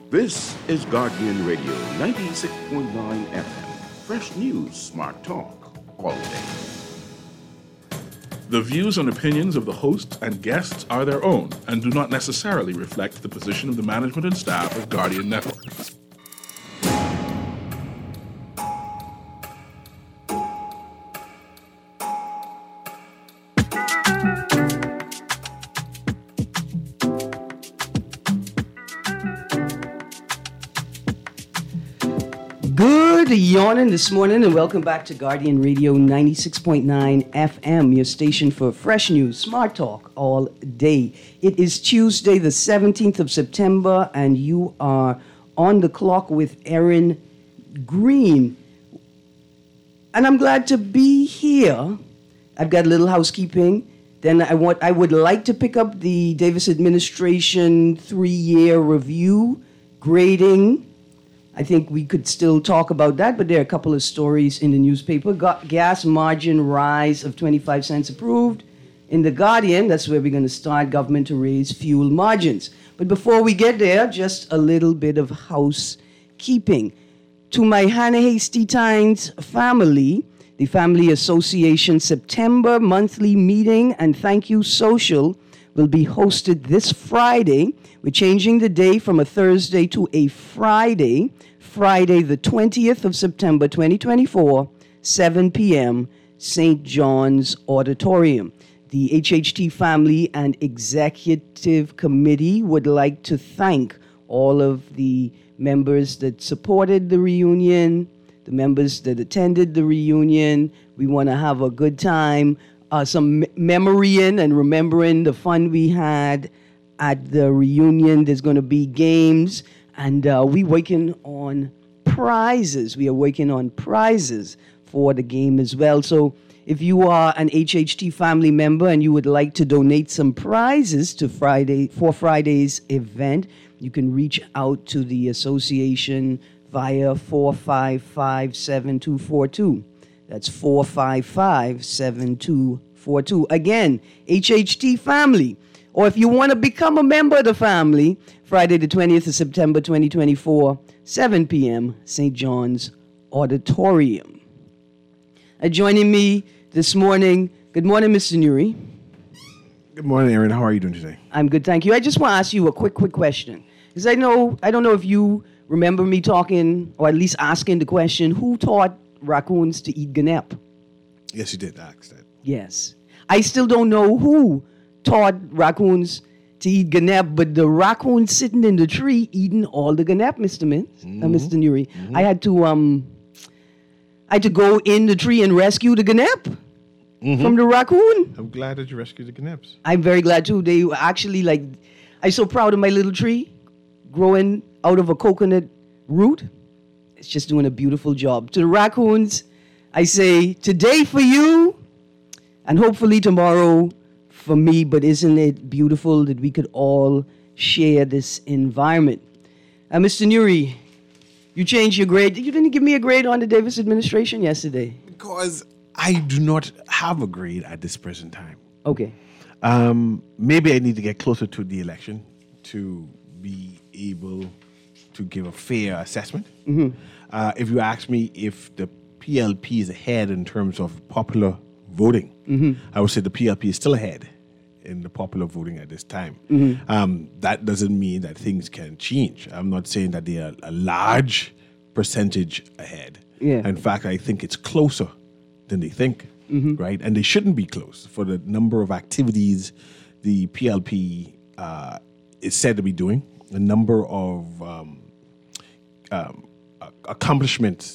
This is Guardian Radio 96.9 FM. Fresh news, smart talk, all day. The views and opinions of the hosts and guests are their own and do not necessarily reflect the position of the management and staff of Guardian Network. Good yawning this morning and welcome back to Guardian Radio 96.9 FM, your station for fresh news, smart talk all day. It is Tuesday the 17th of September and you are on the clock with Erin Green. And I'm glad to be here. I've got a little housekeeping. Then I would like to pick up the Davis administration 3-year review, grading. I think we could still talk about that, but there are a couple of stories in the newspaper. Gas margin rise of 25 cents approved. In The Guardian, that's where we're going to start, government to raise fuel margins. But before we get there, just a little bit of housekeeping. To my Hannah Hasty Tynes family, the Family Association September monthly meeting and thank you social will be hosted this Friday. We're changing the day from a Thursday to a Friday, the 20th of September 2024, 7 p.m., St. John's Auditorium. The HHT Family and Executive Committee would like to thank all of the members that supported the reunion, the members that attended the reunion. We want to have a good time, some memorying and remembering the fun we had at the reunion. There's going to be games, and we're working on prizes. We are working on prizes for the game as well. So if you are an HHT family member and you would like to donate some prizes to Friday's event, you can reach out to the association via 455-7242. That's 455-7242. Again, HHT family. Or if you want to become a member of the family, Friday the 20th of September 2024, 7 p.m., St. John's Auditorium. Joining me this morning, good morning, Mr. Nuri. Good morning, Erin. How are you doing today? I'm good, thank you. I just want to ask you a quick question. Because I don't know if you remember me talking, or at least asking the question, who taught raccoons to eat ganep? Yes, you did ask that. Yes. I still don't know who taught raccoons to eat ganep, but the raccoon sitting in the tree eating all the ganep, Mr. Mr. Nuri. Mm-hmm. I had to go in the tree and rescue the ganep from the raccoon. I'm glad that you rescued the ganeps. I'm very glad too. They were actually I'm so proud of my little tree growing out of a coconut root. It's just doing a beautiful job. To the raccoons, I say, today for you, and hopefully tomorrow for me, but isn't it beautiful that we could all share this environment? Mr. Nuri, you changed your grade. You didn't give me a grade on the Davis administration yesterday. Because I do not have a grade at this present time. Okay. Maybe I need to get closer to the election to be able to give a fair assessment. Mm-hmm. If you ask me if the PLP is ahead in terms of popular voting, I would say the PLP is still ahead in the popular voting at this time. That doesn't mean that things can change. I'm not saying that they are a large percentage ahead. Yeah. In fact, I think it's closer than they think, right? And they shouldn't be close for the number of activities the PLP is said to be doing, the number of accomplishments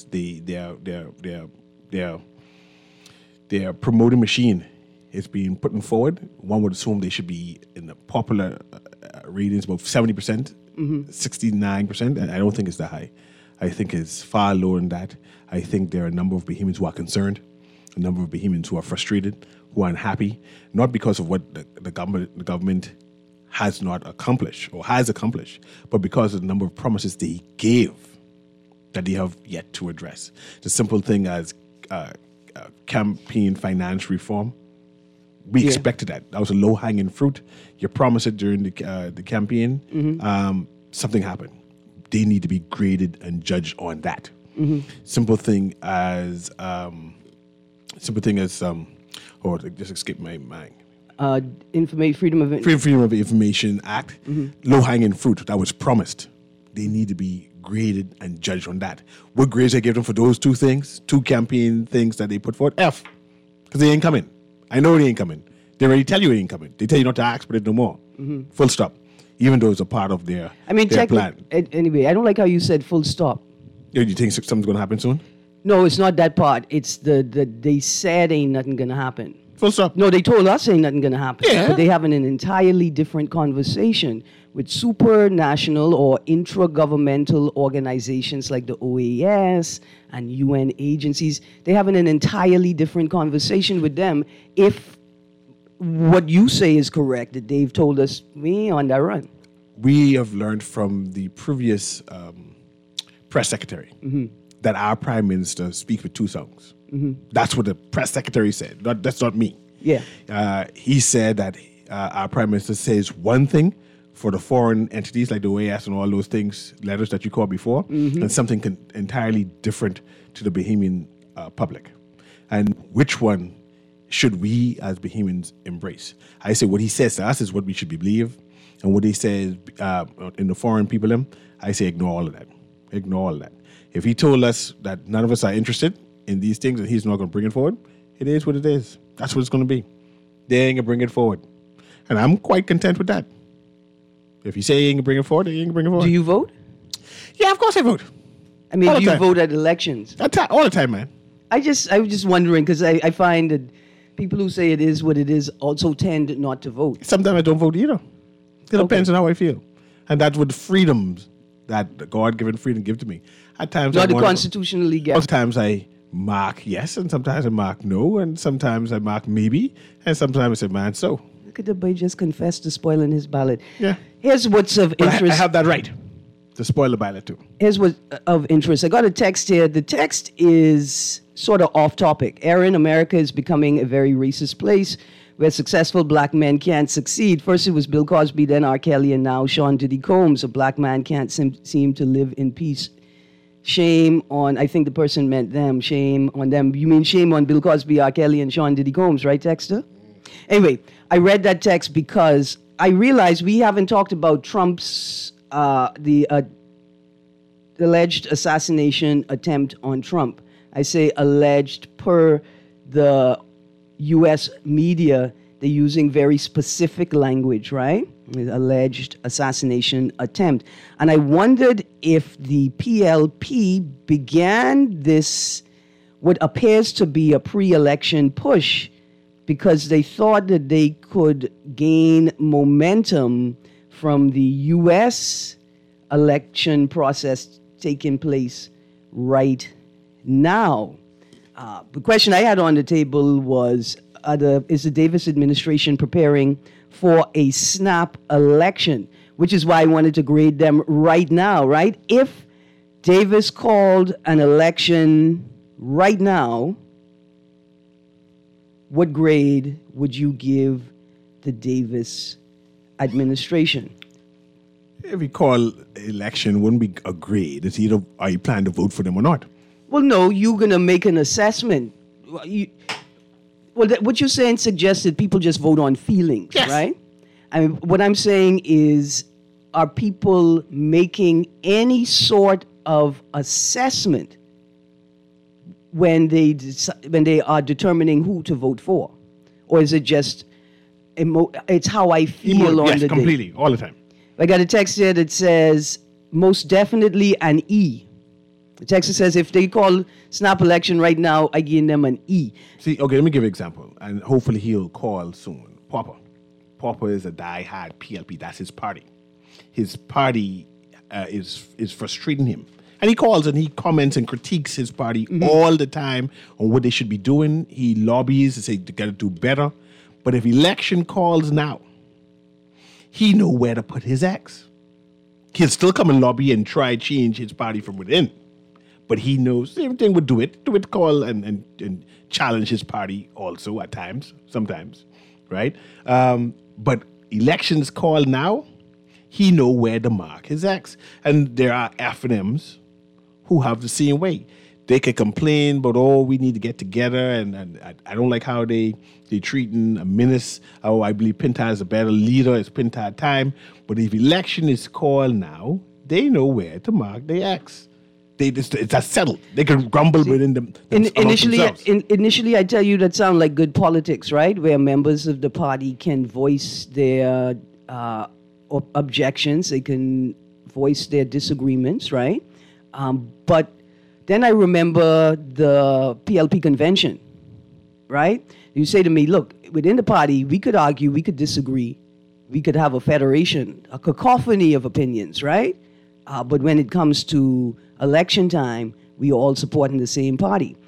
their promoting machine is being put forward. One would assume they should be in the popular ratings about 70%, 69%, and I don't think it's that high. I think it's far lower than that. I think there are a number of Bahamians who are concerned, a number of Bahamians who are frustrated, who are unhappy, not because of what the government has not accomplished or has accomplished, but because of the number of promises they gave that they have yet to address. The simple thing as campaign finance reform, we expected that. That was a low-hanging fruit. You promised it during the campaign. Something happened. they need to be graded and judged on that. Simple thing as oh, it just escaped my mind. Freedom of Freedom of Information Act, low-hanging fruit that was promised. They need to be graded and judged on that. What grades I give them for those two things, two campaign things that they put forward? F, because they ain't coming. I know they ain't coming. They already tell you they ain't coming. They tell you not to ask for it no more. Full stop. Even though it's a part of their plan. Anyway, I don't like how you said full stop. Yeah, you think something's going to happen soon? No, it's not that part. It's they said ain't nothing going to happen. Full stop. No, they told us ain't nothing going to happen. Yeah. But they having an entirely different conversation with supranational or intragovernmental organizations like the OAS and UN agencies. They're having an entirely different conversation with them if what you say is correct, that they've told us we on that run. We have learned from the previous press secretary that our prime minister speaks with two tongues. That's what the press secretary said. That's not me. Yeah. He said that our prime minister says one thing for the foreign entities like the OAS and all those things, letters that you called before, and something entirely different to the Bahamian public. And which one should we as Bahamians embrace? I say what he says to us is what we should believe, and what he says in the foreign people, I say ignore all of that. Ignore all of that. If he told us that none of us are interested in these things and he's not going to bring it forward, it is what it is. That's what it's going to be. They ain't going to bring it forward. And I'm quite content with that. If you say he ain't going to bring it forward, he ain't going to bring it forward. Do you vote? Yeah, of course I vote. I mean, All do the you time. vote at elections? All the time, man. I was just wondering because I find that people who say it is what it is also tend not to vote. Sometimes I don't vote either. It depends on how I feel. And that's what the freedoms that the God-given freedom give to me. At times Not I the want to- constitutionally guaranteed. Sometimes I mark yes, and sometimes I mark no, and sometimes I mark maybe, and sometimes I say, man, so. Look at the boy just confessed to spoiling his ballot. Yeah. Here's what's of But I interest. have that right to spoil the ballot too. Here's what's of interest. I got a text here. The text is sort of off topic. Aaron, America is becoming a very racist place where successful black men can't succeed. First it was Bill Cosby, then R. Kelly, and now Sean Diddy Combs. A black man can't seem to live in peace. Shame on, I think the person meant them. Shame on them. You mean shame on Bill Cosby, R. Kelly, and Sean Diddy Combs, right, Texter? Anyway, I read that text because I realized we haven't talked about Trump's, the alleged assassination attempt on Trump. I say alleged per the U.S. media. They're using very specific language, right? Alleged assassination attempt. And I wondered if the PLP began this, what appears to be a pre-election push, because they thought that they could gain momentum from the U.S. election process taking place right now. The question I had on the table was, is the Davis administration preparing for a snap election? Which is why I wanted to grade them right now, right? If Davis called an election right now, what grade would you give the Davis administration? If we call election, wouldn't be a grade. It's either are you planning to vote for them or not. Well, no, you're going to make an assessment. What you're saying suggests that people just vote on feelings, Yes. right? I mean, what I'm saying is, are people making any sort of assessment when they are determining who to vote for? Or is it just, it's how I feel on yes, the completely, day? all the time. I got a text here that says, most definitely an E. The text says, if they call snap election right now, I give them an E. See, okay, let me give you an example, and hopefully he'll call soon. Popper. Popper is a die-hard PLP. That's his party. His party is frustrating him. And he calls and he comments and critiques his party all the time on what they should be doing. He lobbies to say they got to do better. But if election calls now, he know where to put his X. He'll still come and lobby and try change his party from within. But he knows everything would do it, call and challenge his party also at times, sometimes, right? But elections call now, he know where to mark his X. And there are F&Ms who have the same way. They can complain about, we need to get together, and I don't like how they treating a minister. Oh, I believe Pinta is a better leader. It's Pinta time. But if election is called now, they know where to mark their X. It's settled. They can grumble within them. Initially, I tell you that sound like good politics, right? Where members of the party can voice their objections. They can voice their disagreements, right? But then I remember the PLP convention, right? You say to me, look, within the party, we could argue, we could disagree, we could have a federation, a cacophony of opinions, right? But when it comes to election time, we all supporting the same party.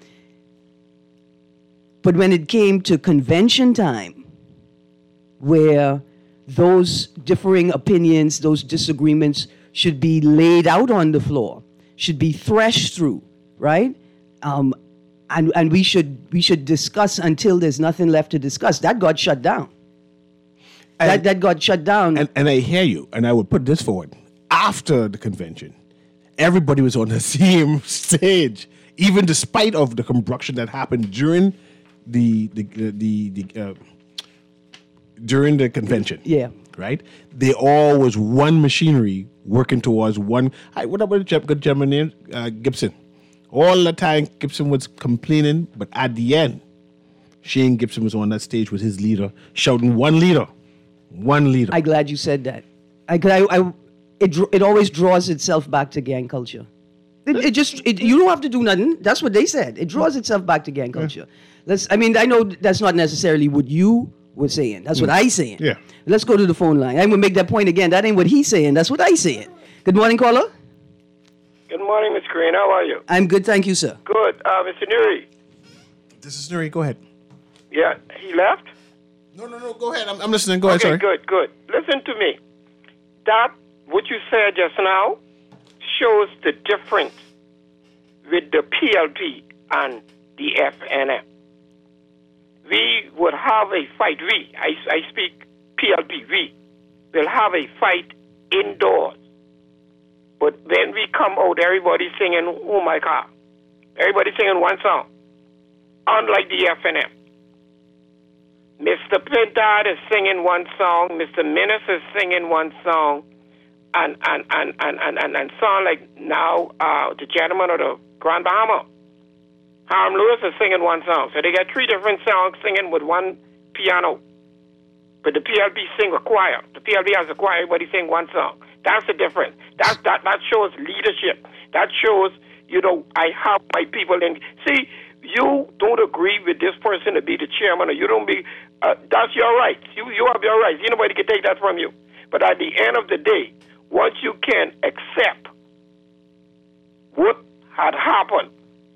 But when it came to convention time, where those differing opinions, those disagreements should be laid out on the floor, should be threshed through, right? And we should discuss until there's nothing left to discuss. That got shut down. That got shut down. And I hear you, and I would put this forward. After the convention, everybody was on the same stage, even despite of the combustion that happened during the convention. Yeah. Right? They all was one machinery working towards one. What about the good German name? Gibson. All the time, Gibson was complaining, but at the end, Shane Gibson was on that stage with his leader, shouting, one leader. I'm glad you said that. It always draws itself back to gang culture. You don't have to do nothing. That's what they said. It draws itself back to gang culture. I know that's not necessarily what you were saying. That's what I saying. Yeah. Let's go to the phone line. I'm going to make that point again. That ain't what he's saying. That's what I saying. Good morning, caller. Good morning, Ms. Green. How are you? I'm good, thank you, sir. Good. Mr. Nuri. This is Nuri. Go ahead. Yeah, he left? No. Go ahead. I'm listening. Go ahead, sorry. Good. Listen to me. That, what you said just now, shows the difference with the PLP and the FNM. We would have a fight. I speak PLP. We will have a fight indoors. But when we come out, everybody's singing, oh my God. Everybody's singing one song. Unlike the FNM. Mr. Pintard is singing one song, Mr. Minnis is singing one song, and sound like now the gentleman of the Grand Bahama. Harm Lewis is singing one song. So they got three different songs singing with one piano. But the PLP sing a choir. The PLP has a choir, everybody sing one song. That's the difference. That shows leadership. That shows, I have my people in. See, you don't agree with this person to be the chairman, or you don't be, that's your right. You have your rights. Nobody can take that from you. But at the end of the day, once you can accept what had happened,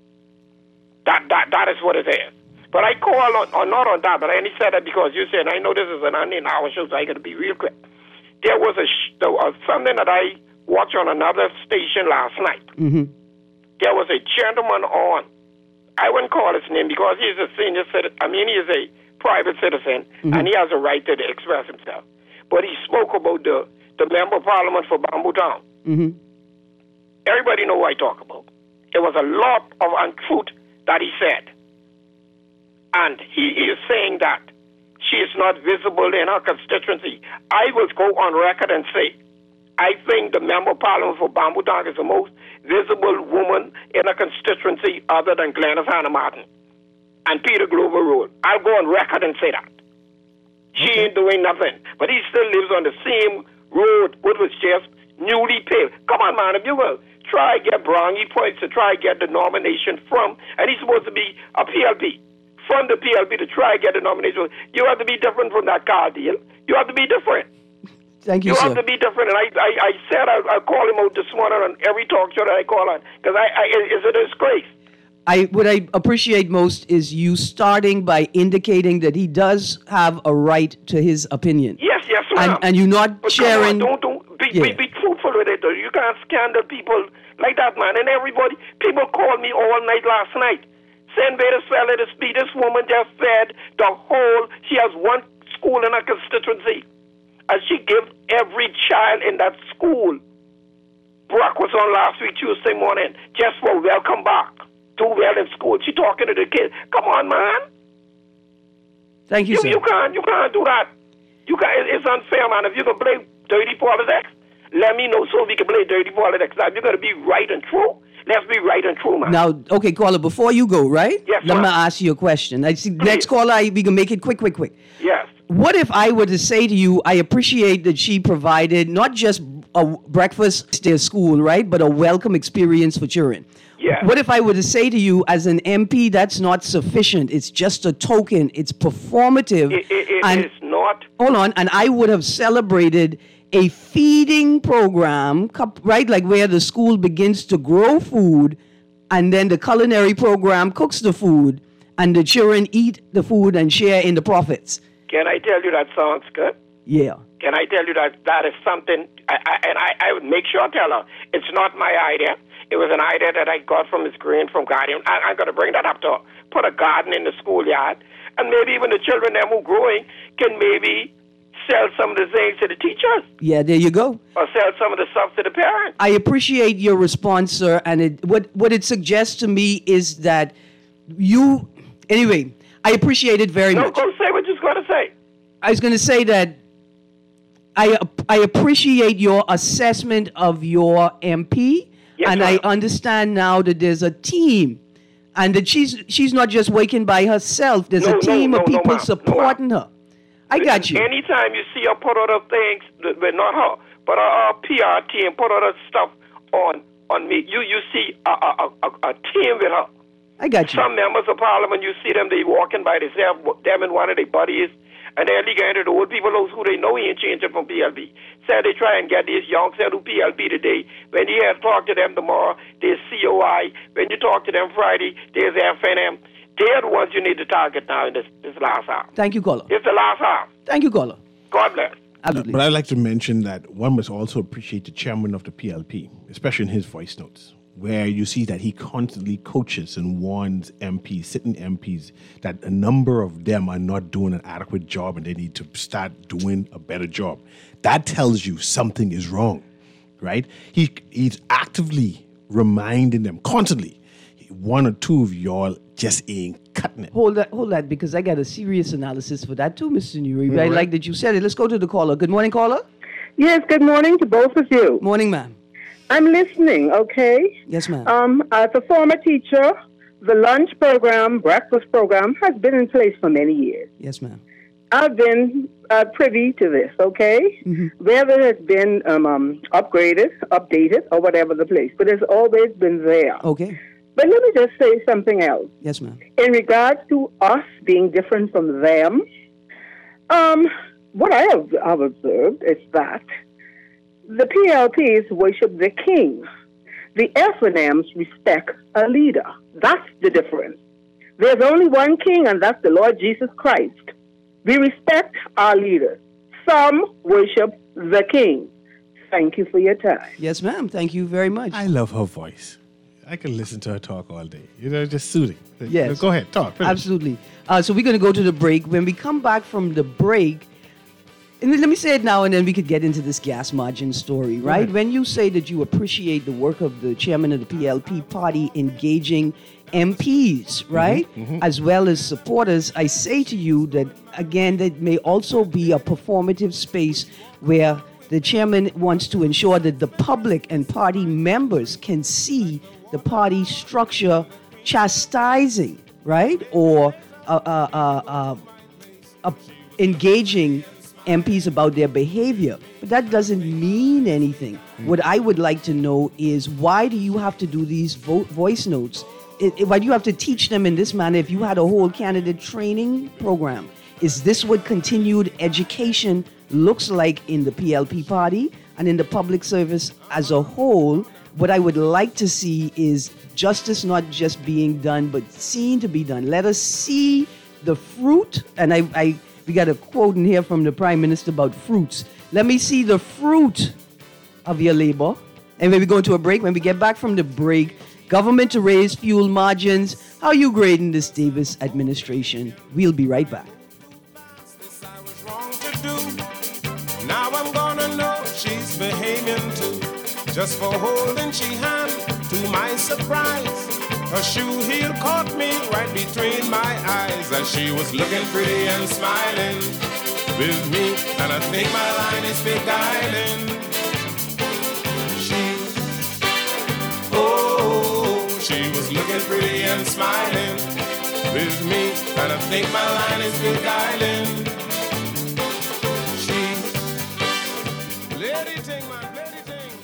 that is what it is. But I call on, not on that, but I only said that because you said, I know this is an hour show, so I got to be real quick. There was something that I watched on another station last night. Mm-hmm. There was a gentleman on. I wouldn't call his name because he's a senior citizen. I mean, he is a private citizen, and he has a right to express himself. But he spoke about the member of parliament for Bamboo Town. Mm-hmm. Everybody know what I talk about. There was a lot of untruth that he said. And he is saying that she is not visible in her constituency. I will go on record and say, I think the member of parliament for Bamboo Town is the most visible woman in a constituency other than Glenys Hannah Martin and Peter Glover Road. I'll go on record and say that. She ain't doing nothing. But he still lives on the same road, what was just newly paved. Come on, man, if you will. Try get brownie points to try get the nomination from, and he's supposed to be a PLP. From the PLP to try get the nomination. You have to be different from that car deal. You have to be different. Thank you, sir. You have to be different. And I said I'll call him out this morning on every talk show that I call on. Because it's a disgrace. What I appreciate most is you starting by indicating that he does have a right to his opinion. Yes, ma'am. And you're not but sharing... Come on, don't be truthful with it. Though. You can't scandal people like that, man. And people called me all night last night. Saying, this woman just said she has one school in her constituency. and she gave every child in that school. Brock was on last week, Tuesday morning, just for welcome back. Do well in school. She talking to the kids. Come on, man. Thank you, sir. You can't do that. It's unfair, man. If you can play dirty politics, let me know so we can play dirty politics. Now, if you're going to be right and true, let's be right and true, man. Now, okay, caller, before you go, right? Yes, let me ma'am. ask you a question. I see next caller, we can make it quick. Yes. What if I were to say to you, I appreciate that she provided not just a breakfast at their school, right, but a welcome experience for children? Yes. What if I were to say to you, as an MP, that's not sufficient. It's just a token. It's performative. It is not. Hold on. And I would have celebrated a feeding program, right, like where the school begins to grow food, and then the culinary program cooks the food, and the children eat the food and share in the profits. Can I tell you that sounds good? Yeah. Can I tell you that is something, I would make sure I tell her, it's not my idea. It was an idea that I got from Ms. Green from Guardian. I'm going to bring that up to her. Put a garden in the schoolyard, and maybe even the children them who are growing can maybe sell some of the things to the teachers. Yeah, there you go. Or sell some of the stuff to the parents. I appreciate your response, sir, and what it suggests to me is that you, anyway, I appreciate it very much. No, go say what you're going to say. I was going to say that I appreciate your assessment of your MP, Yes, and ma'am. I understand now that there's a team, and that she's not just working by herself. There's a team of people ma'am. supporting her. I got you. Anytime you see her put other things, but not her, but our PR team put other stuff on me, you see a team with her. I got you. Some members of parliament, you see them, they walking by themselves, them and one of their buddies, and they're legal to the old people, those who they know he ain't changing from PLP. So they try and get these young said who PLP today. When you have talk to them tomorrow, there's COI. When you talk to them Friday, there's FNM. They're the ones you need to target now in this last hour. Thank you, caller. It's the last hour. Thank you, caller. God bless. Absolutely. But I'd like to mention that one must also appreciate the chairman of the PLP, especially in his voice notes, where you see that he constantly coaches and warns MPs, sitting MPs, that a number of them are not doing an adequate job and they need to start doing a better job. That tells you something is wrong, right? He's actively reminding them constantly, one or two of y'all just ain't cutting it. Hold that, because I got a serious analysis for that too, Mr. Nuri. I like that you said it. Let's go to the caller. Good morning, caller. Yes, good morning to both of you. Morning, ma'am. I'm listening, okay? Yes, ma'am. As a former teacher, the lunch program, breakfast program, has been in place for many years. Yes, ma'am. I've been privy to this, okay? Mm-hmm. Whether it's been upgraded, updated, or whatever the place, but it's always been there. Okay. But let me just say something else. Yes, ma'am. In regards to us being different from them, what I have observed is that the PLPs worship the king. The FNMs respect a leader. That's the difference. There's only one king, and that's the Lord Jesus Christ. We respect our leaders. Some worship the king. Thank you for your time. Yes, ma'am. Thank you very much. I love her voice. I can listen to her talk all day. Just soothing. Yes. Go ahead, talk. Finish. Absolutely. So we're going to go to the break. When we come back from the break, and let me say it now, and then we could get into this gas margin story, right? When you say that you appreciate the work of the chairman of the PLP party engaging MPs, right, as well as supporters, I say to you that, again, that may also be a performative space where the chairman wants to ensure that the public and party members can see the party structure chastising, right, or engaging MPs about their behavior. But that doesn't mean anything. What I would like to know is, why do you have to do these voice notes? Why do you have to teach them in this manner if you had a whole candidate training program? Is this what continued education looks like in the PLP party and in the public service as a whole? What I would like to see is justice not just being done, but seen to be done. Let us see the fruit. And we got a quote in here from the Prime Minister about fruits. Let me see the fruit of your labor. And when we go into a break, when we get back from the break, government to raise fuel margins. How are you grading this Davis administration? We'll be right back. I was wrong to do. Now she's behaving to. Just for holding she hand, to my surprise, her shoe heel caught me right between my eyes as she was looking pretty and smiling with me, and I think my line is beguiling. She was looking pretty and smiling with me, and I think my line is beguiling. She, lady ting, my lady ting.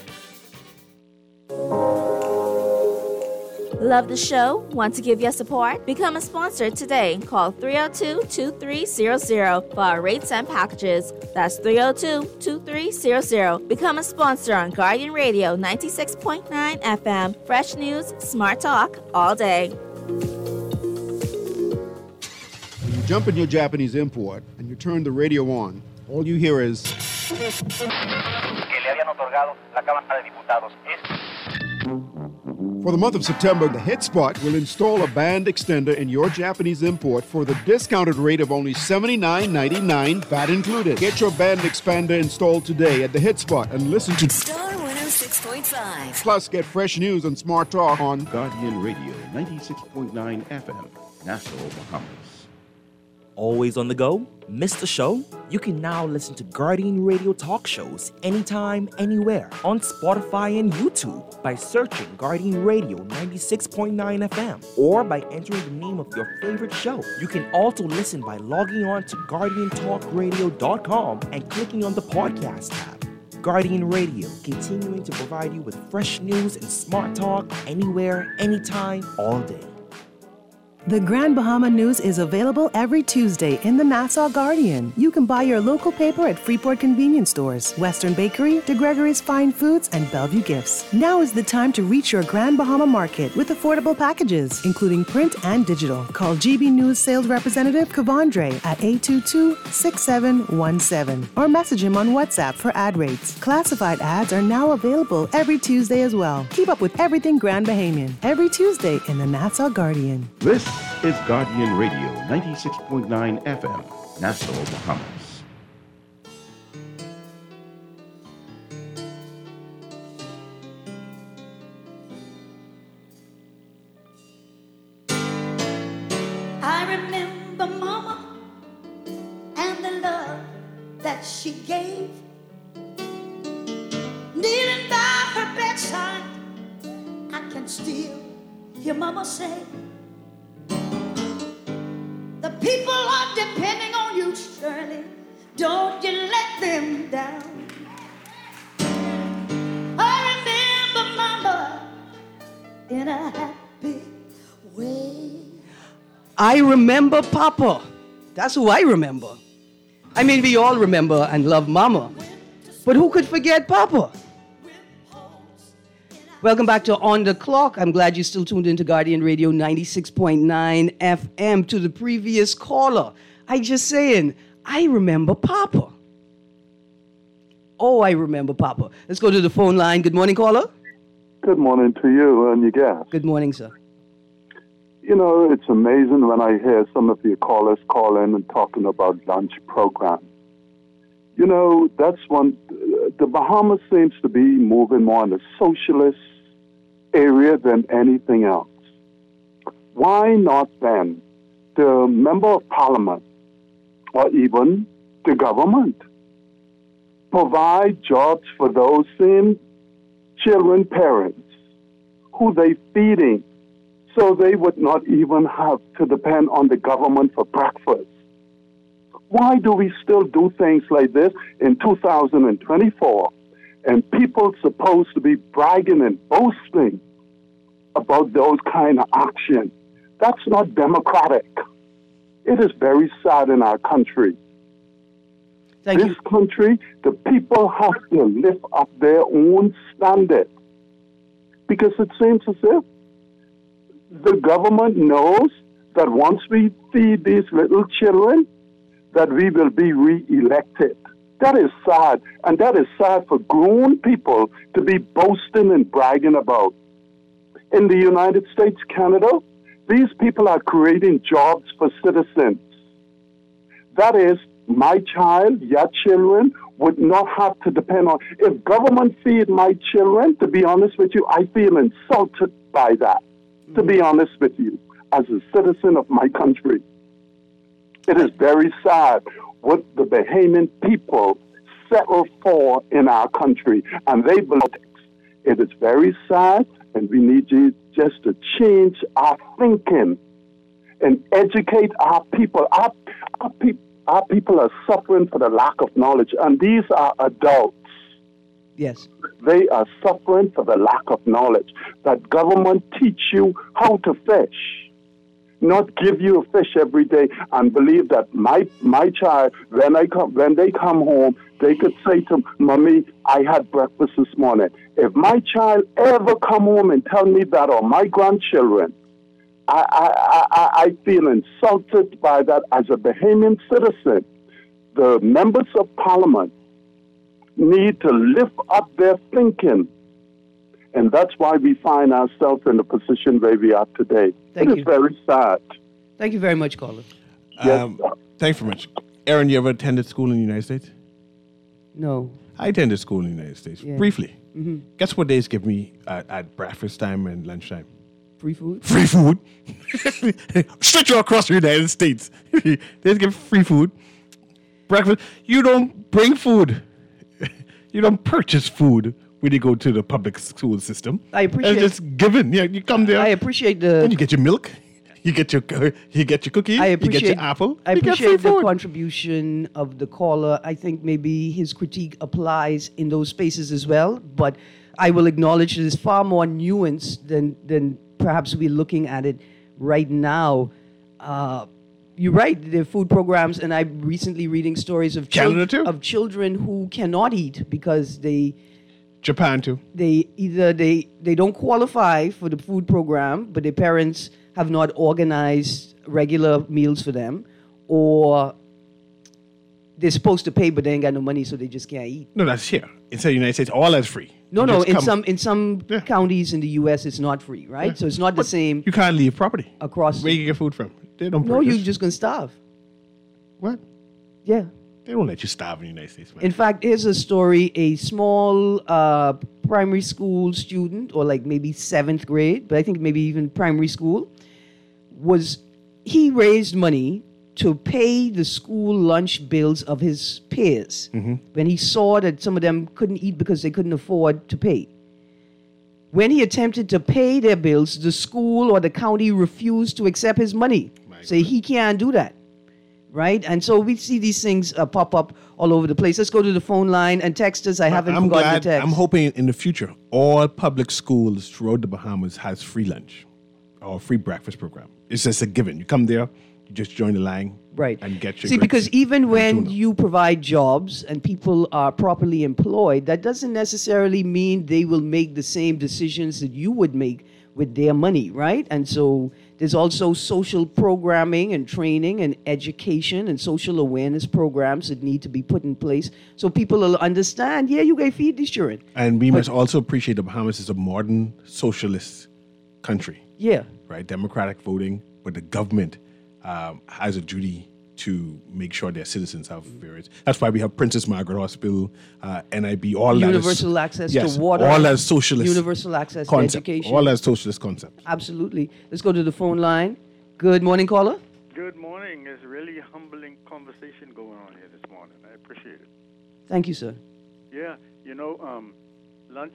Love the show? Want to give your support? Become a sponsor today. Call 302-2300 for our rates and packages. That's 302-2300. Become a sponsor on Guardian Radio 96.9 FM. Fresh news, smart talk, all day. When you jump in your Japanese import and you turn the radio on, all you hear is... For the month of September, the Hit Spot will install a band extender in your Japanese import for the discounted rate of only $79.99, VAT included. Get your band expander installed today at the Hit Spot and listen to Star 106.5. Plus, get fresh news and smart talk on Guardian Radio 96.9 FM, Nassau, Bahamas. Always on the go? Missed a show? You can now listen to Guardian Radio talk shows anytime, anywhere on Spotify and YouTube by searching Guardian Radio 96.9 FM or by entering the name of your favorite show. You can also listen by logging on to GuardianTalkRadio.com and clicking on the podcast tab. Guardian Radio, continuing to provide you with fresh news and smart talk anywhere, anytime, all day. The Grand Bahama News is available every Tuesday in the Nassau Guardian. You can buy your local paper at Freeport Convenience Stores, Western Bakery, De Gregory's Fine Foods, and Bellevue Gifts. Now is the time to reach your Grand Bahama Market with affordable packages, including print and digital. Call GB News Sales Representative Kavandre at 822-6717 or message him on WhatsApp for ad rates. Classified ads are now available every Tuesday as well. Keep up with everything Grand Bahamian every Tuesday in the Nassau Guardian. This is Guardian Radio 96.9 FM, Nassau, Bahamas. I remember Mama and the love that she gave, kneeling by her bedside. I can still hear Mama say, the people are depending on you, Shirley. Don't you let them down. I remember Mama in a happy way. I remember Papa. That's who I remember. I mean, we all remember and love Mama. But who could forget Papa? Welcome back to On the Clock. I'm glad you're still tuned into Guardian Radio 96.9 FM. To the previous caller, I just saying, I remember Papa. Oh, I remember Papa. Let's go to the phone line. Good morning, caller. Good morning to you and your guest. Good morning, sir. You know, it's amazing when I hear some of your callers call in and talking about lunch programs. You know, that's one, the Bahamas seems to be moving more in a socialist area than anything else. Why not then the member of parliament or even the government provide jobs for those same children parents who they feeding so they would not even have to depend on the government for breakfast? Why do we still do things like this in 2024 and people supposed to be bragging and boasting about those kind of actions? That's not democratic. It is very sad in our country. This country, the people have to lift up their own standard because it seems as if the government knows that once we feed these little children, that we will be re-elected. That is sad, and that is sad for grown people to be boasting and bragging about. In the United States, Canada, these people are creating jobs for citizens. That is, my child, your children would not have to depend on. If government feed my children, to be honest with you, I feel insulted by that, to be honest with you, as a citizen of my country. It is very sad what the Bahamian people settle for in our country, and they believe it is very sad, and we need you just to change our thinking and educate our people. Our people are suffering for the lack of knowledge, and these are adults. Yes. They are suffering for the lack of knowledge. That government teach you how to fish, not give you a fish every day, and believe that my child, when they come home, they could say to Mommy, I had breakfast this morning. If my child ever come home and tell me that, or my grandchildren, I feel insulted by that as a Bahamian citizen. The members of parliament need to lift up their thinking. And that's why we find ourselves in the position where we are today. Thank you. It is very sad. Thank you very much, caller. Yes. Thanks very much. Aaron, you ever attended school in the United States? No. I attended school in the United States, Yeah. briefly. Mm-hmm. Guess what they give me at breakfast time and lunchtime? Free food? Free food. Stretch you across the United States. They give free food. Breakfast. You don't bring food. You don't purchase food when you go to the public school system. I appreciate it's just given. Yeah, you come there. I appreciate the. And you get your milk. You get your cookies. I appreciate, you get your apple. I you get appreciate free the food. contribution of the caller. I think maybe his critique applies in those spaces as well. But I will acknowledge there's far more nuance than perhaps we're looking at it right now. You're right. There are food programs, and I'm recently reading stories of children who cannot eat because Japan too. They don't qualify for the food program, but their parents have not organized regular meals for them, or they're supposed to pay but they ain't got no money, so they just can't eat. No, that's here. Inside the United States, all that's free. No, You just in some counties in the U.S. it's not free, right? Yeah. So it's not the same. You can't leave property. Across. Where you get food from? They don't. No, purchase. you're just gonna starve. What? Yeah. They don't let you starve in the United States, man. In fact, here's a story. A small primary school student, or like maybe 7th grade, but I think maybe even primary school, he raised money to pay the school lunch bills of his peers when he saw that some of them couldn't eat because they couldn't afford to pay. When he attempted to pay their bills, the school or the county refused to accept his money. Say he can't do that. Right? And so we see these things pop up all over the place. Let's go to the phone line and text us. I haven't forgotten the text. I'm hoping in the future, all public schools throughout the Bahamas has free lunch or free breakfast program. It's just a given. You come there, you just join the line, right, and get your. See, because even when you provide jobs and people are properly employed, that doesn't necessarily mean they will make the same decisions that you would make with their money, right? And so there's also social programming and training and education and social awareness programs that need to be put in place so people will understand, yeah, you can feed these children. And we must also appreciate the Bahamas is a modern socialist country. Yeah. Right? Democratic voting, but the government has a duty to make sure their citizens have various. That's why we have Princess Margaret Hospital, NIB, all that. Universal access to water. All as socialist. Universal access concept, to education. All as socialist concepts. Absolutely. Let's go to the phone line. Good morning, caller. Good morning. There's a really humbling conversation going on here this morning. I appreciate it. Thank you, sir. Yeah, lunch,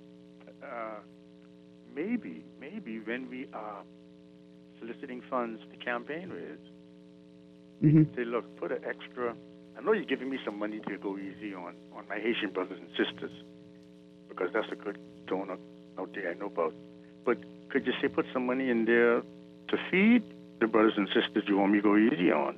maybe when we are soliciting funds to campaign with, say, look, put an extra. I know you're giving me some money to go easy on my Haitian brothers and sisters, because that's a good donor out there I know about. But could you say put some money in there to feed the brothers and sisters you want me to go easy on?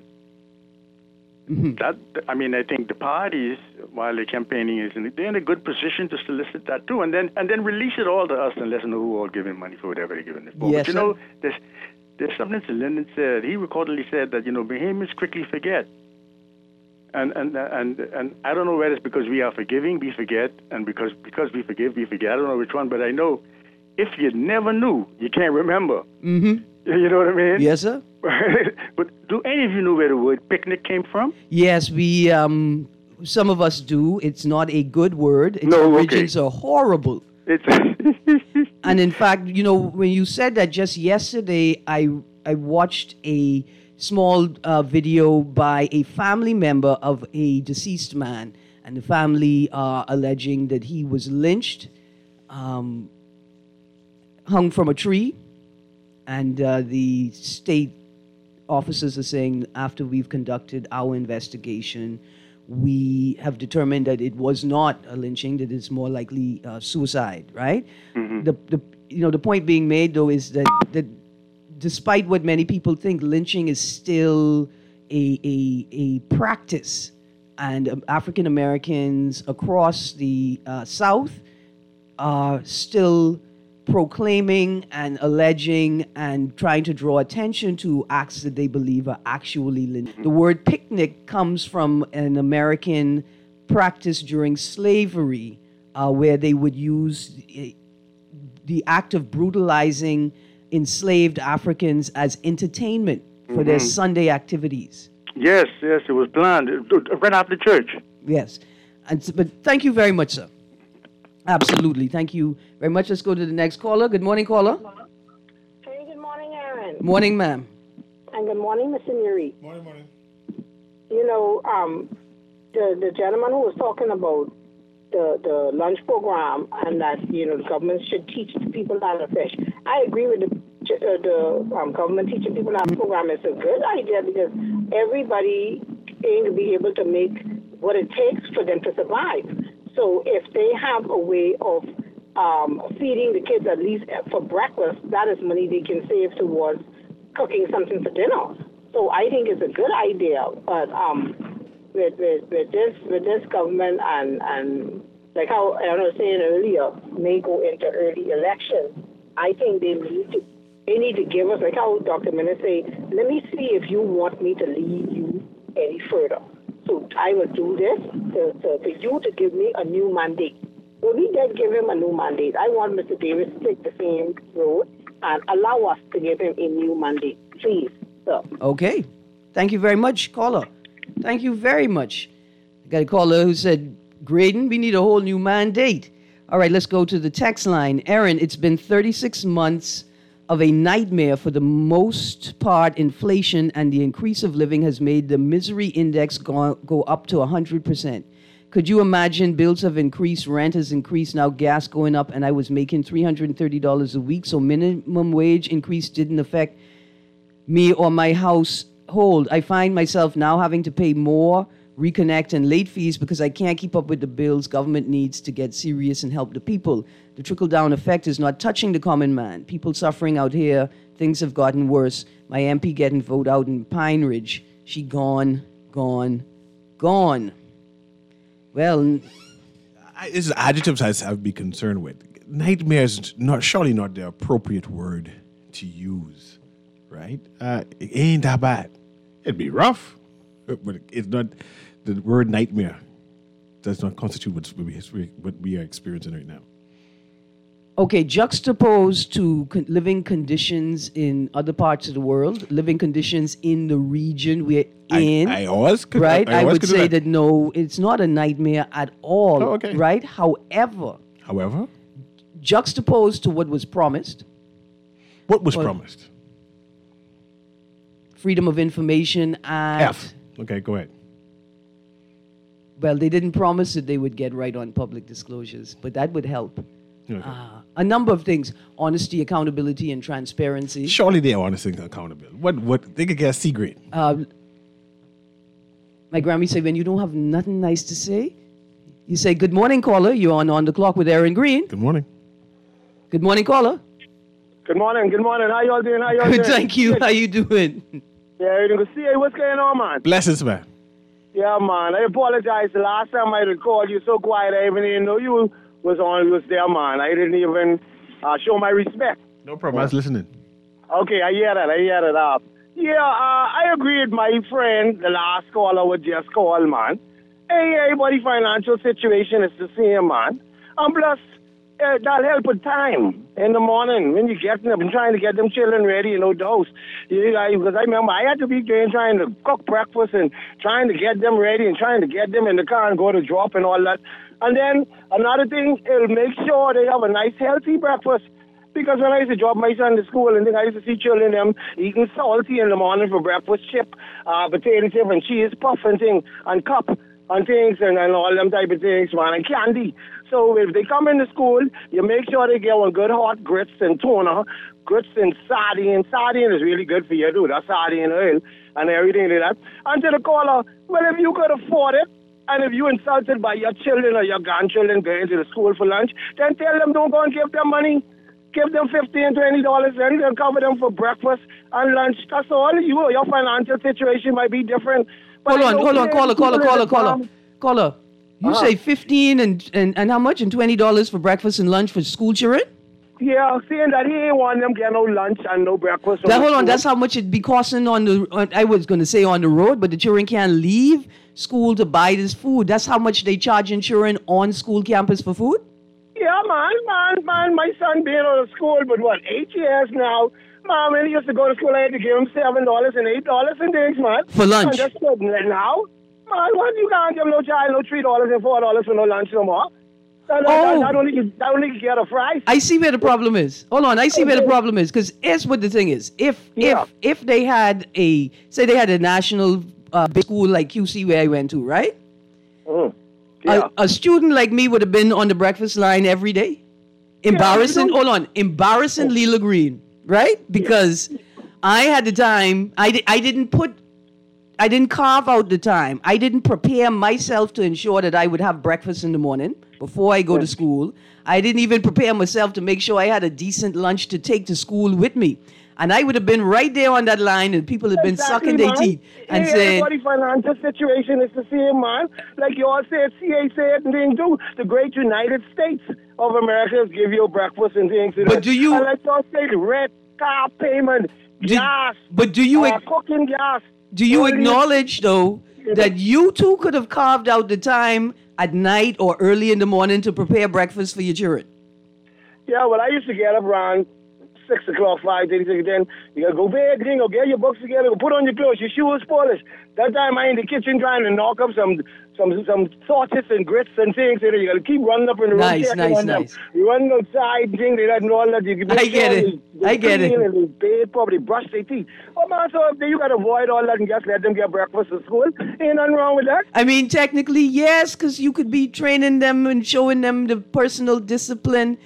I think the parties, while they're campaigning, they're in a good position to solicit that too, and then release it all to us and let us know who all giving money for whatever they're giving it for. Yes, but there's something that Lyndon said. He recordedly said that Bahamians quickly forget, and I don't know whether it's because we are forgiving, we forget, and because we forgive, we forget. I don't know which one, but I know if you never knew, you can't remember. You know what I mean? Yes, sir. But do any of you know where the word picnic came from? Yes, we some of us do. It's not a good word. Its origins are horrible. And in fact, when you said that just yesterday, I watched a small video by a family member of a deceased man, and the family are alleging that he was lynched, hung from a tree, and the state officers are saying after we've conducted our investigation, we have determined that it was not a lynching, that it's more likely suicide, right? The point being made, though, is that despite what many people think, lynching is still a practice. And African Americans across the South are still proclaiming and alleging and trying to draw attention to acts that they believe are actually lynching. The word picnic comes from an American practice during slavery where they would use the act of brutalizing enslaved Africans as entertainment for their Sunday activities. Yes, it was planned right after church. Yes, but thank you very much, sir. Absolutely, thank you very much. Let's go to the next caller. Good morning, caller. Hey, good morning, Aaron. Morning, ma'am. And good morning, Mr. Neary. Morning. The gentleman who was talking about the lunch program and that the government should teach people how to fish. I agree with the government teaching people how to program is a good idea because everybody ain't to be able to make what it takes for them to survive. So if they have a way of feeding the kids at least for breakfast, that is money they can save towards cooking something for dinner. So I think it's a good idea. But with this government and like how I was saying earlier, may go into early elections, I think they need to give us, like how Dr. Minna say, let me see if you want me to lead you any further. So I will do this for you to give me a new mandate. So we did give him a new mandate. I want Mr. Davis to take the same road and allow us to give him a new mandate. Please, sir. Okay. Thank you very much, caller. Thank you very much. I got a caller who said, Graydon, we need a whole new mandate. All right, let's go to the text line. Aaron, it's been 36 months of a nightmare for the most part. Inflation and the increase of living has made the misery index go up to 100%. Could you imagine bills have increased, rent has increased, now gas going up, and I was making $330 a week, so minimum wage increase didn't affect me or my household. I find myself now having to pay more reconnect and late fees because I can't keep up with the bills government needs to get serious and help the people. The trickle-down effect is not touching the common man. People suffering out here, things have gotten worse. My MP getting voted out in Pine Ridge. She gone. Well, it's adjectives I would be concerned with. Nightmare is surely not the appropriate word to use, right? It ain't that bad. It'd be rough, but it's not. The word nightmare does not constitute what we are experiencing right now. Okay, juxtaposed to living conditions in other parts of the world, living conditions in the region we're in. I always could, right? I would say that no, it's not a nightmare at all. Oh, okay. Right? However, juxtaposed to what was promised. What was promised? Freedom of Information Act. Okay, go ahead. Well, they didn't promise that they would get right on public disclosures, but that would help. Okay. A number of things: honesty, accountability, and transparency. Surely they are honest and accountable. What they could get a C grade. My Grammy say, when you don't have nothing nice to say, you say, "Good morning, caller. You're on the clock with Aaron Green." Good morning. Good morning, caller. Good morning. How y'all doing? Good, thank you. How you doing? Yeah, everything good. See, what's going on, man? Blessings, man. Yeah, man. I apologize. The last time I called you so quiet, I even know you was there, man. I didn't even show my respect. No problem. I was listening. Okay, I hear that. Yeah, I agree with my friend, the last caller would just call, man. Hey, everybody financial situation is the same, man. And plus, that'll help with time in the morning when you get them and trying to get them children ready, dose. Because I remember I had to be trying to cook breakfast and trying to get them ready and trying to get them in the car and go to drop and all that. And then another thing, it'll make sure they have a nice, healthy breakfast. Because when I used to drop my son to school, and then I used to see children them eating salty in the morning for breakfast, chip, potato chip and cheese puff and things, and cup and things, and all them type of things, man, and candy. So if they come into school, you make sure they get one good hot grits and tuna, grits and sardine. Sardine is really good for you, too. That's sardine oil and everything like that. And to the caller, well, if you could afford it, and if you insulted by your children or your grandchildren going to the school for lunch, then tell them don't go and give them money. Give them $15, $20, and they'll cover them for breakfast and lunch. That's all. Your financial situation might be different. But hold on, caller. You say $15 and how much? And $20 for breakfast and lunch for school children? Yeah, saying that he ain't want them get no lunch and no breakfast. Hold on, that's how much it'd be costing I was going to say on the road, but the children can't leave school to buy this food. That's how much they charging children on school campus for food? Yeah, man. My son been out of school, but 8 years now. Man, when he used to go to school, I had to give him $7 and $8 and things, man. For lunch? And that's good. Now, man, what you can't give no child no $3 and $4 for no lunch no more. That only get a fry. I see where the problem is. Hold on, I see where the problem is. Because here's what the thing is. If they had a national big school like QC where I went to, right? Yeah. A student like me would have been on the breakfast line every day. Embarrassingly Green, right? Because I had the time. I didn't carve out the time. I didn't prepare myself to ensure that I would have breakfast in the morning before I go to school. I didn't even prepare myself to make sure I had a decent lunch to take to school with me. And I would have been right there on that line, and people had been sucking their teeth and saying, everybody's financial situation is the same, man. Like you all said, CA said, and things do. The great United States of America give you breakfast and things. But do you... And like you all said, rent, car payment, gas. But do you... cooking gas. Do you acknowledge, though, that you too could have carved out the time at night or early in the morning to prepare breakfast for your children? Yeah, well, I used to get up around 6 o'clock, 5:30, then you gotta go bed, then go get your books together, go put on your clothes, your shoes polished. That time I in the kitchen trying to knock up some sausages and grits and things. You gotta keep running up in the room. Nice. You run outside and things like that and all that. I get it. And they bathe, probably brush their teeth. Oh man, so you gotta avoid all that and just let them get breakfast at school. Ain't nothing wrong with that. I mean, technically, yes, because you could be training them and showing them the personal discipline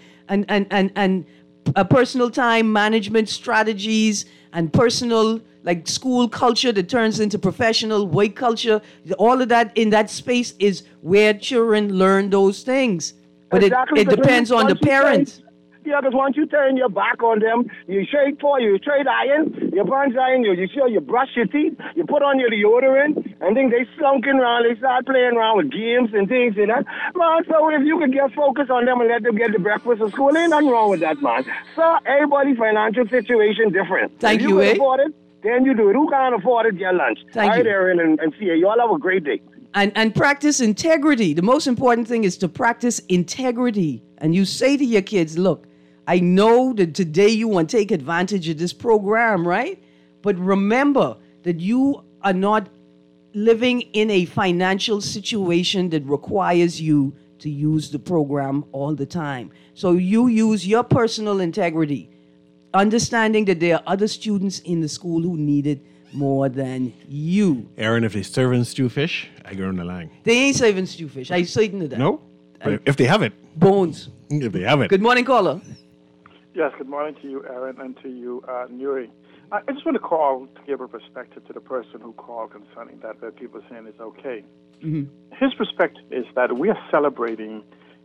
and personal time management strategies and personal school culture that turns into professional work culture. All of that in that space is where children learn those things. But exactly, it depends on the parents. Yeah, because once you turn your back on them, you trade iron, you punch iron, you brush your teeth, you put on your deodorant, and then they slunking around, they start playing around with games and things and that. Man, so if you could get focused on them and let them get the breakfast at school, ain't nothing wrong with that, man. So everybody's financial situation different. Thank if you, can afford it, then you do it. Who can't afford it, get lunch. Thank you. All right, Aaron and Sia, you all have a great day. And practice integrity. The most important thing is to practice integrity. And you say to your kids, look, I know that today you want to take advantage of this program, right? But remember that you are not living in a financial situation that requires you to use the program all the time. So you use your personal integrity, understanding that there are other students in the school who need it more than you. Aaron, if they're serving stew fish, I go on the line. They ain't serving stew fish. I certain of that. No? But if they have it. Bones. If they have it. Good morning, caller. Yes, good morning to you, Aaron, and to you, Nuri. I just want to call to give a perspective to the person who called concerning that people saying it's okay. Mm-hmm. His perspective is that we are celebrating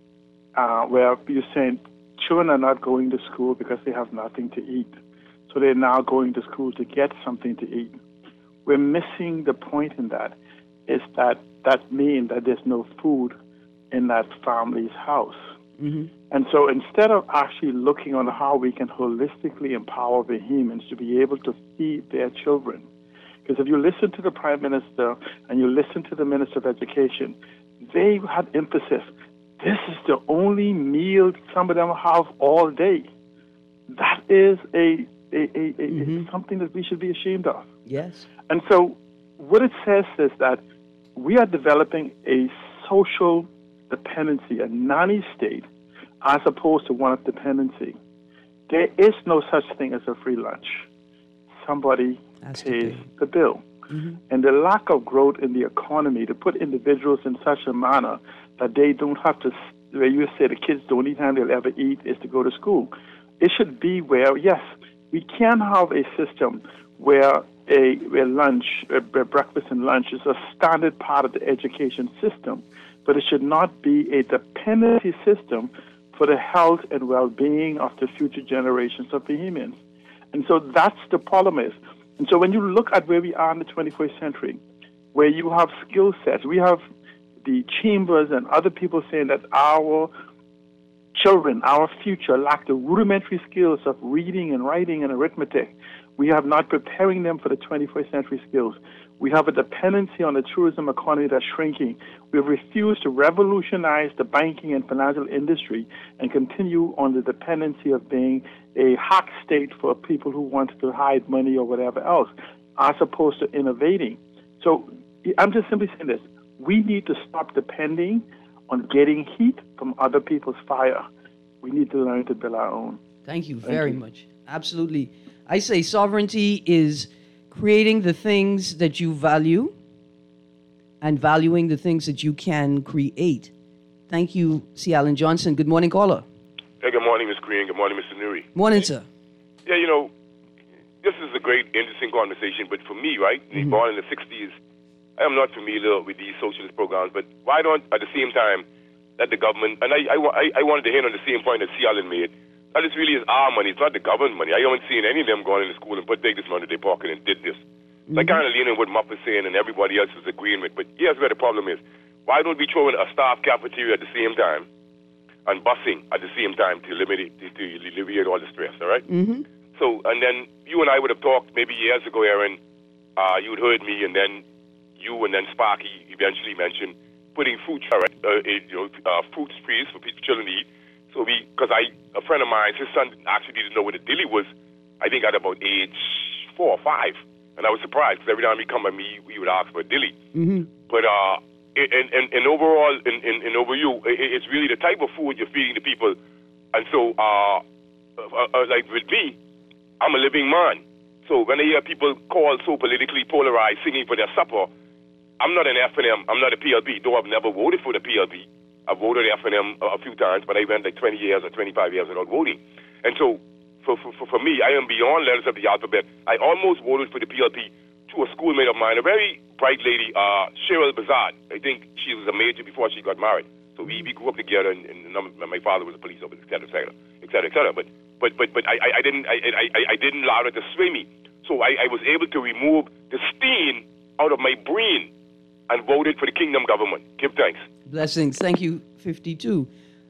where you're saying children are not going to school because they have nothing to eat. So they're now going to school to get something to eat. We're missing the point in that is that means that there's no food in that family's house. Mm-hmm. And so instead of actually looking on how we can holistically empower Bahamians to be able to feed their children, because if you listen to the Prime Minister and you listen to the Minister of Education, they had emphasis, this is the only meal some of them have all day. That is something that we should be ashamed of. Yes. And so what it says is that we are developing a social dependency, a nanny state, as opposed to one of dependency. There is no such thing as a free lunch. Somebody pays the bill. Mm-hmm. And the lack of growth in the economy to put individuals in such a manner that they don't have to, where you say the kids the only time they'll ever eat is to go to school. It should be where, yes, we can have a system where where breakfast and lunch is a standard part of the education system, but it should not be a dependency system for the health and well-being of the future generations of Bahamians. And so that's the problem is. And so when you look at where we are in the 21st century, where you have skill sets, we have the chambers and other people saying that our children, our future, lack the rudimentary skills of reading and writing and arithmetic. We have not preparing them for the 21st century skills. We have a dependency on the tourism economy that's shrinking. We have refused to revolutionize the banking and financial industry and continue on the dependency of being a hack state for people who want to hide money or whatever else, as opposed to innovating. So I'm just simply saying this. We need to stop depending on getting heat from other people's fire. We need to learn to build our own. Thank you very much. Absolutely. I say sovereignty is creating the things that you value and valuing the things that you can create. Thank you, C. Allen Johnson. Good morning, caller. Hey, good morning, Ms. Green. Good morning, Mr. Nuri. Morning, sir. Yeah, you know, this is a great, interesting conversation, but for me, right, born in the 60s, I am not familiar with these socialist programs, but why don't, at the same time, let the government, and I wanted to hit on the same point that C. Allen made, that this really is our money, it's not the government money. I haven't seen any of them going into school and take this money in their pocket and did this. I kind of lean on what Mupp was saying and everybody else is agreeing with, but here's where the problem is. Why don't we throw in a staff cafeteria at the same time and busing at the same time to alleviate all the stress, all right? Mm-hmm. So, and then you and I would have talked maybe years ago, Aaron, you'd heard me, and then you and then Sparky eventually mentioned putting fruit trees for children to eat. So because a friend of mine, his son actually didn't know what a dilly was, I think at about age 4 or 5. And I was surprised because every time he come at me, he would ask for a dilly. Mm-hmm. But and overall, in overview, it's really the type of food you're feeding the people. And so, like with me, I'm a living man. So when I hear people called so politically polarized singing for their supper, I'm not an FNM, I'm not a PLP, though I've never voted for the PLP. I've voted FNM a few times, but I went like 20 years or 25 years without voting. And so for me, I am beyond letters of the alphabet. I almost voted for the PLP to a schoolmate of mine, a very bright lady, Cheryl Bazard. I think she was a major before she got married. So we grew up together, and my father was a police officer, et cetera, et cetera, et cetera, et cetera. But I didn't allow it to sway me. So I was able to remove the stain out of my brain and voted for the kingdom government. Give thanks. Blessings. Thank you, 52.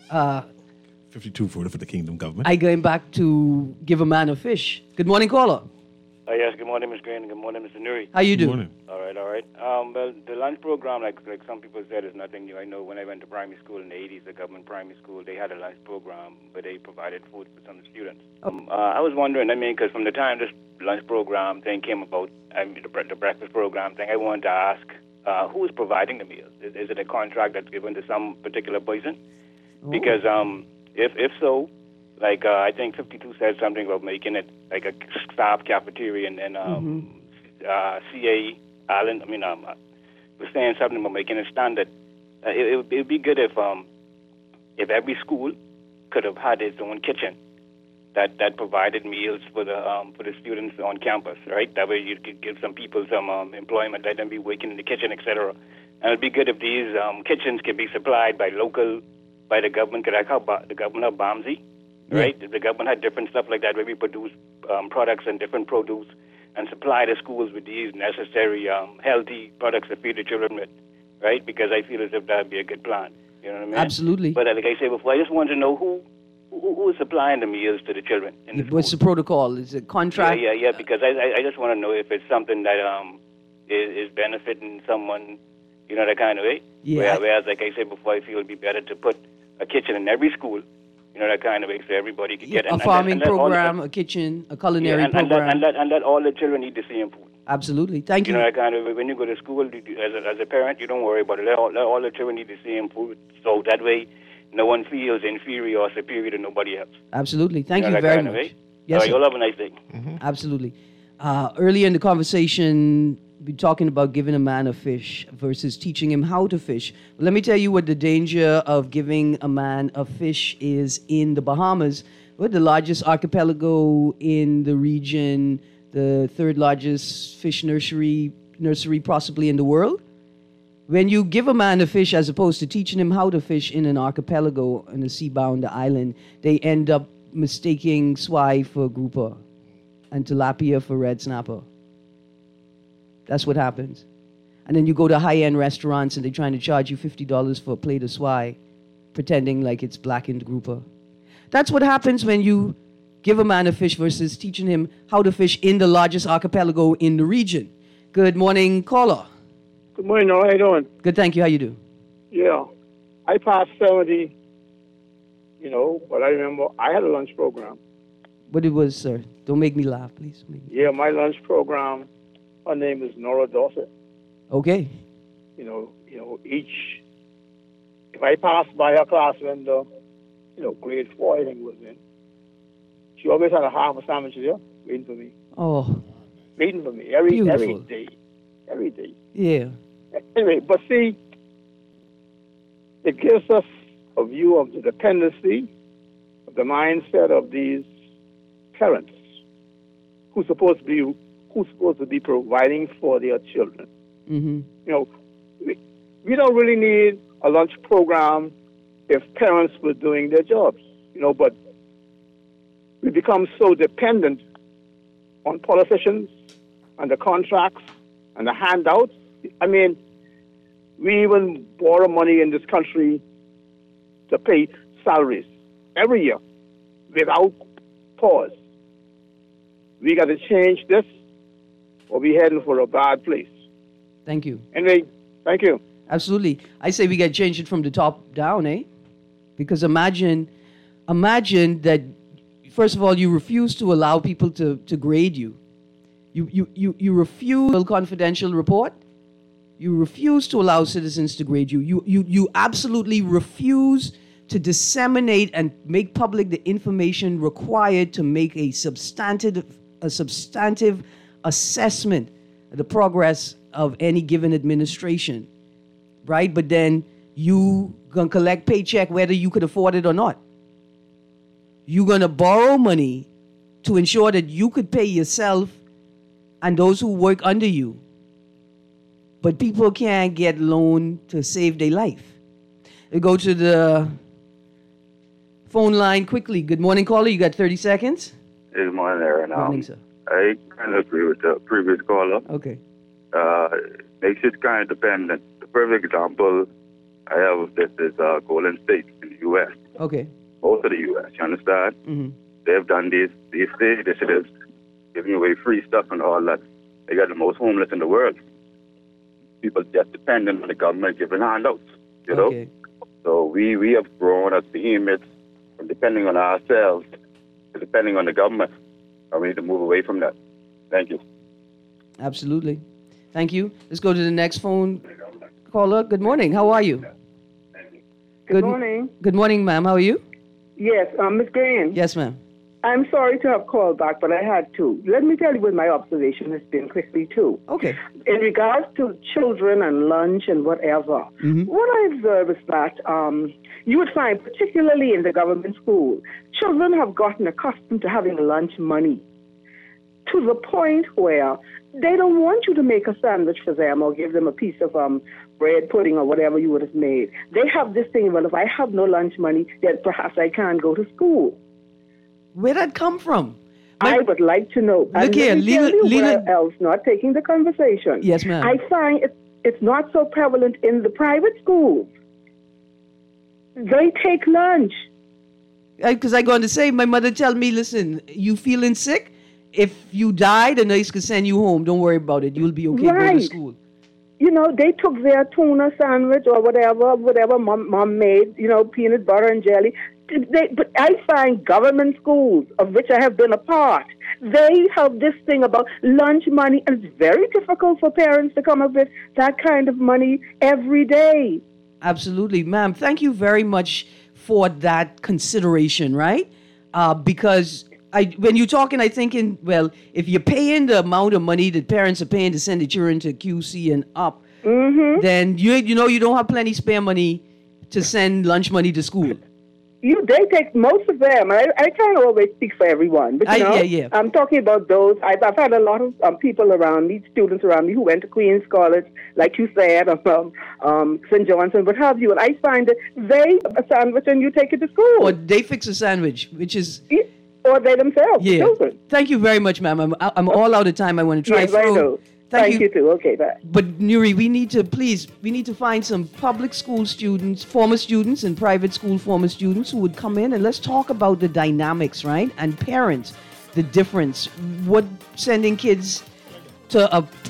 52 voted for the kingdom government. I going back to give a man a fish. Good morning, caller. Yes, good morning, Ms. Green. Good morning, Mr. Nuri. How you doing? Good morning. All right. Well, the lunch program, like some people said, is nothing new. I know when I went to primary school in the 80s, the government primary school, they had a lunch program where they provided food for some students. I was wondering, because from the time this lunch program thing came about, the breakfast program thing, I wanted to ask, who is providing the meals? Is it a contract that's given to some particular person? Because if so, like I think 52 said something about making it like a staff cafeteria, and then C.A. Allen, was saying something about making it standard. It would be good if every school could have had its own kitchen that provided meals for the students on campus, right? That way you could give some people some employment, let them be working in the kitchen, etc. And it'd be good if these kitchens could be supplied by the government. Could I call the government of BAMSI, right? If the government had different stuff like that, where we produce products and different produce and supply the schools with these necessary healthy products to feed the children with, right? Because I feel as if that would be a good plan. You know what I mean? Absolutely. But like I said before, I just want to know who is supplying the meals to the children in the What's the protocol? Is it contract? Yeah, because I just want to know if it's something that is benefiting someone, that kind of way. Yeah. Whereas, like I said before, I feel it would be better to put a kitchen in every school. You know, that kind of way, so everybody could get a farming program, a kitchen, a culinary program. And let all the children eat the same food. Absolutely. Thank you. You know, that kind of way, when you go to school, as a parent, you don't worry about it. Let all the children eat the same food. So that way, no one feels inferior or superior to nobody else. Absolutely. Thank you that very kind of much. way? Yes, All right, sir. you'll have a nice day. Absolutely. Earlier in the conversation, we're talking about giving a man a fish versus teaching him how to fish. But let me tell you what the danger of giving a man a fish is in the Bahamas. We're the largest archipelago in the region, the third largest fish nursery possibly in the world. When you give a man a fish as opposed to teaching him how to fish in an archipelago, in a sea-bound island, they end up mistaking swai for grouper and tilapia for red snapper. That's what happens. And then you go to high-end restaurants and they're trying to charge you $50 for a plate of swai, pretending like it's blackened grouper. That's what happens when you give a man a fish versus teaching him how to fish in the largest archipelago in the region. Good morning, caller. Good morning, how you doing? Good, thank you. How you do? Yeah. I passed 70, but I remember I had a lunch program. What it was, sir? Don't make me laugh, please. Yeah, my lunch program, her name is Nora Dorset. Okay. If I passed by her class window, grade 4, I think it was in, she always had a half a sandwich there waiting for me. Oh. Waiting for me every day. Every day. Yeah. Anyway, but see, it gives us a view of the dependency, of the mindset of these parents who's supposed to be providing for their children. Mm-hmm. We don't really need a lunch program if parents were doing their jobs, but we become so dependent on politicians and the contracts and the handouts. I mean, we even borrow money in this country to pay salaries every year without pause. We got to change this or we're heading for a bad place. Thank you. Anyway, thank you. Absolutely. I say we got to change it from the top down, eh? Because imagine that, first of all, you refuse to allow people to grade you. You refuse a confidential report. You refuse to allow citizens to grade you. You absolutely refuse to disseminate and make public the information required to make a substantive assessment of the progress of any given administration, right? But then you gonna collect paycheck whether you could afford it or not. You're gonna borrow money to ensure that you could pay yourself and those who work under you. But people can't get loan to save their life. They go to the phone line quickly. Good morning, caller. You got 30 seconds. Good morning, Aaron. Good morning, sir. I kind of agree with the previous caller. Okay. Makes it kind of dependent. The perfect example I have of this is Golden State in the U.S. Okay. Most of the U.S., you understand? Mm-hmm. They've done these state initiatives, giving away free stuff and all that. They got the most homeless in the world. People just dependent on the government giving handouts, you know? So we have grown as behemoths from depending on ourselves to depending on the government. And we need to move away from that. Thank you. Absolutely. Thank you. Let's go to the next phone caller. Good morning. How are you? Good morning. Good morning, ma'am. How are you? Yes, Ms. Green. Yes, ma'am. I'm sorry to have called back, but I had to. Let me tell you what my observation has been quickly, too. Okay. In regards to children and lunch and whatever, what I observe is that you would find, particularly in the government school, children have gotten accustomed to having lunch money to the point where they don't want you to make a sandwich for them or give them a piece of bread pudding or whatever you would have made. They have this thing, well, if I have no lunch money, then perhaps I can't go to school. Where'd that come from? I would like to know. Look here, Leela else, not taking the conversation. Yes, ma'am. I find it's not so prevalent in the private schools. They take lunch. Because I'm going to say, my mother tell me, listen, you feeling sick? If you die, the nurse can send you home. Don't worry about it. You'll be okay. Go to school. they took their tuna sandwich or whatever mom made, peanut butter and jelly. But I find government schools, of which I have been a part, they have this thing about lunch money, and it's very difficult for parents to come up with that kind of money every day. Absolutely. Ma'am, thank you very much for that consideration, right? Because when you're talking, I think, if you're paying the amount of money that parents are paying to send their children to QC and up, then you don't have plenty spare money to send lunch money to school. They take most of them. I can't always speak for everyone, but I'm talking about those. I've had a lot of people around me, students around me, who went to Queens College, like you said, St. John's, what have you. And I find that they a sandwich and you take it to school. Or they fix a sandwich, which is... Or they themselves, children. Thank you very much, ma'am. I'm all out of time. I want to try. Yes, I know. Thank you too. Okay, bye. But Nuri, we need to find some public school students, former students, and private school former students who would come in and let's talk about the dynamics, right? And parents, the difference, what sending kids to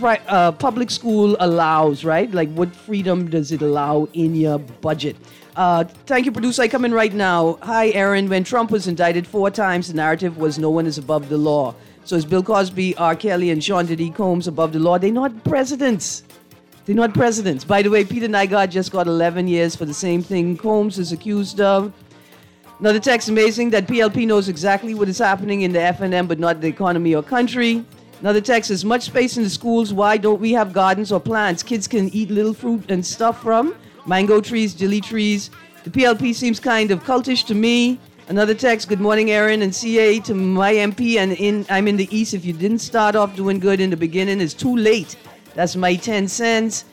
a public school allows, right? Like what freedom does it allow in your budget? Thank you, producer. I come in right now. Hi, Aaron. When Trump was indicted 4 times, the narrative was no one is above the law. So is Bill Cosby, R. Kelly, and Sean Diddy Combs above the law? They're not presidents. They're not presidents. By the way, Peter Nygaard just got 11 years for the same thing Combs is accused of. Another text, amazing that PLP knows exactly what is happening in the FNM, but not the economy or country. Another text, there's much space in the schools. Why don't we have gardens or plants kids can eat little fruit and stuff from? Mango trees, dilly trees. The PLP seems kind of cultish to me. Another text, good morning, Aaron and CA, to my MP, and I'm in the East. If you didn't start off doing good in the beginning, it's too late. That's my 10 cents.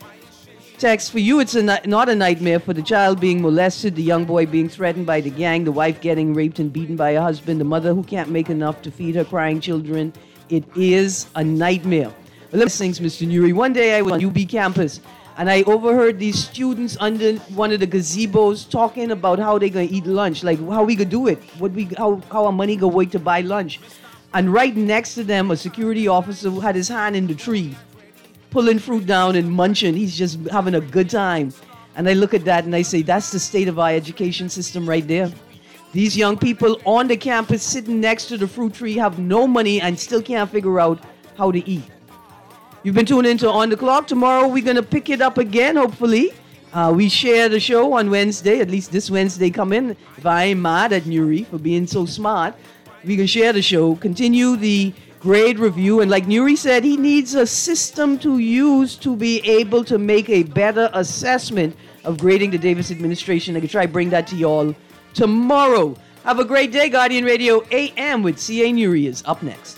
Text, for you, it's not a nightmare. For the child being molested, the young boy being threatened by the gang, the wife getting raped and beaten by her husband, the mother who can't make enough to feed her crying children. It is a nightmare. Well, let me sing, Mr. Nuri. One day I was on UB campus, and I overheard these students under one of the gazebos talking about how they're going to eat lunch, like how we could do it, how our money go wait to buy lunch. And right next to them, a security officer who had his hand in the tree, pulling fruit down and munching. He's just having a good time. And I look at that and I say, that's the state of our education system right there. These young people on the campus sitting next to the fruit tree have no money and still can't figure out how to eat. You've been tuned into On the Clock. Tomorrow we're going to pick it up again, hopefully. We share the show on Wednesday, at least this Wednesday come in. If I ain't mad at Nuri for being so smart, we can share the show, continue the grade review. And like Nuri said, he needs a system to use to be able to make a better assessment of grading the Davis administration. I can try to bring that to y'all tomorrow. Have a great day. Guardian Radio AM with C.A. Nuri is up next.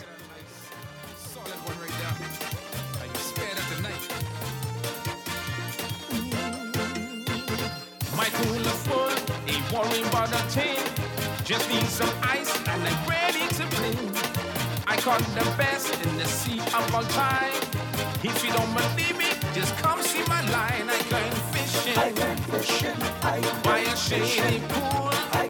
Worrying about a thing, just need some ice and I'm ready to play. I caught the best in the sea of all time. If you don't believe me, just come see my line. I went fishing, by a shady pool.